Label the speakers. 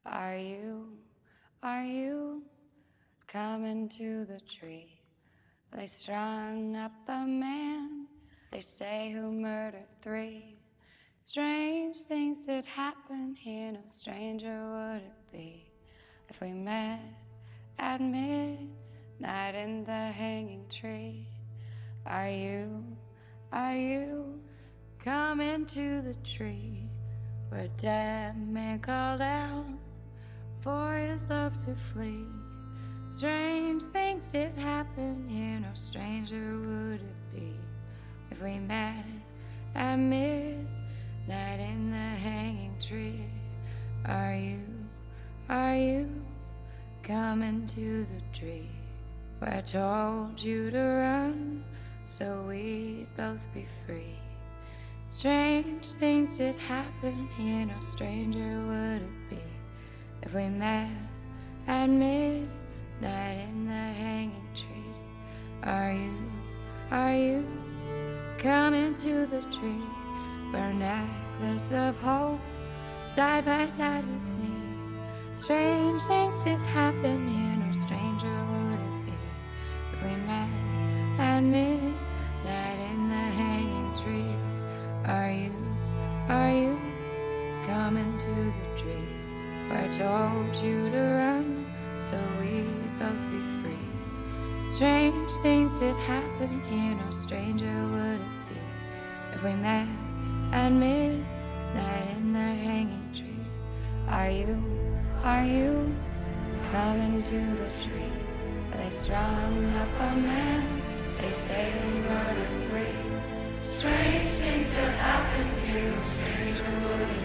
Speaker 1: Are you coming to the tree? They strung up a man, they say, who murdered 3. Strange things did happen here, no stranger would it be if we met at midnight in the hanging tree. Are you coming to the tree where a dead man called out for his love to flee? Strange things did happen here, no stranger would it be if we met at midnight in the hanging tree. Are you coming to the tree where I told you to run so we'd both be free? Strange things did happen here, no stranger would it be if we met at midnight in the hanging tree. Are you coming to the tree where a necklace of hope side by side with me? Strange things did happen here, no stranger would it be if we met at midnight in the hanging tree. Are you coming to the tree where I told you to run so we'd both be free? Strange things did happen here, no stranger would it be if we met at midnight in the hanging tree. Are you coming to the tree where they strung up a man, they say he murdered 3? Strange things that happened here, no stranger would it